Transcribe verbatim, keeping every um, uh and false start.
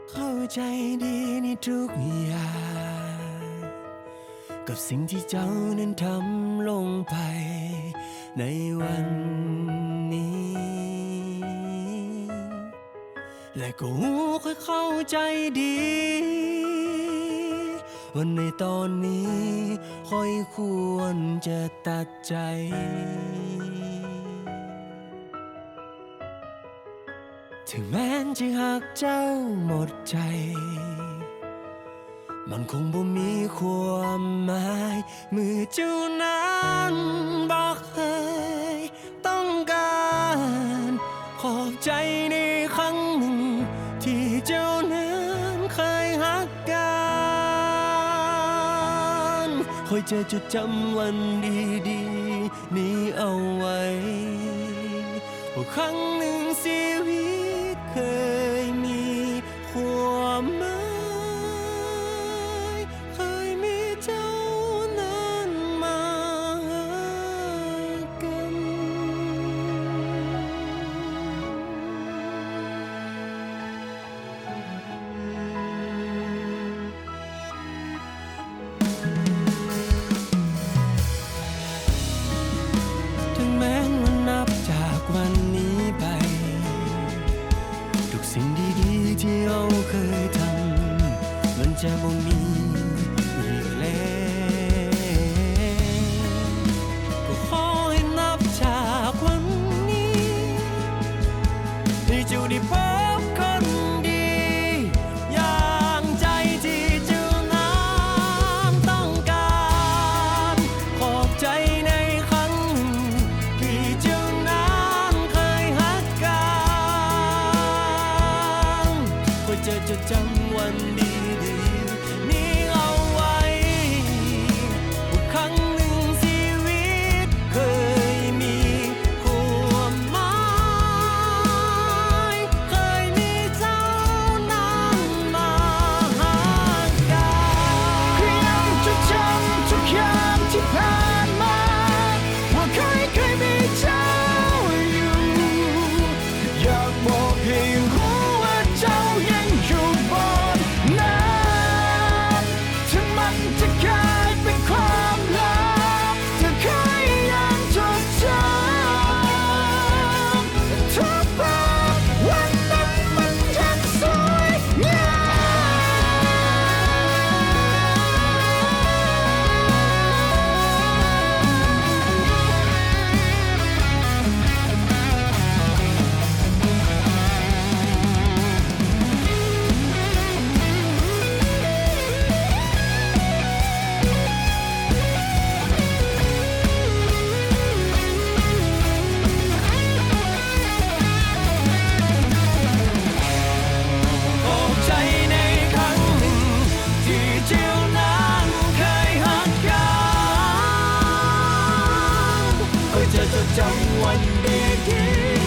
เข้าใจดีในทุกอย่างกับสิ่งที่เจ้านั้นทำลงไปในวันนี้และก็หูค่อยเข้าใจดีว่าในตอนนี้ค่อยควรจะตัดใจถึงแม้นจะหักเจ้าหมดใจมันคงบ่มีความหมายเมื่อเจ้านั้นบอกเคยต้องการขอบใจในครั้งหนึ่งที่เจ้านั้นเคยหักกันคอยจะจดจำวันดีๆนี้เอาไว้ว่าครั้งหนึ่งชีวิตเคยมีความหมายเคยมีเจ้านั้นมากันถึงแม้ว่านับจากวันนี้ไปทุกสิ่งดีๆที่เราเคยทำมันจะบ่มีอีกแล้วก็ขอให้นับจากวันนี้ให้เจ้าได้พบคนดีอย่างใจที่เจ้านั้นต้องการขอบใจในครั้งหนึ่งที่เจ้านั้นเคยหักกันก็จะจดจำวันดีๆนี้เอาไว้ว่าครั้งหนึ่งชีวิตเคยมีความหมายเคยมีเจ้านั้นมาหากันเพียงจดจำทุกอย่างที่ผ่านมาว่าเคยเคยมีเจ้าอยู่อยากบอกให้รู้ว่าเจ้ายังอยู่บนนั้นถึงมันจะกลายเป็นความลับเธอเคยยังจดจำทุกภาพวันนั้นมันยังสวยงขอบใจในครั้งหนึ่งที่เจ้านั้นเคยหักกันก็จะจดจำวันดีๆ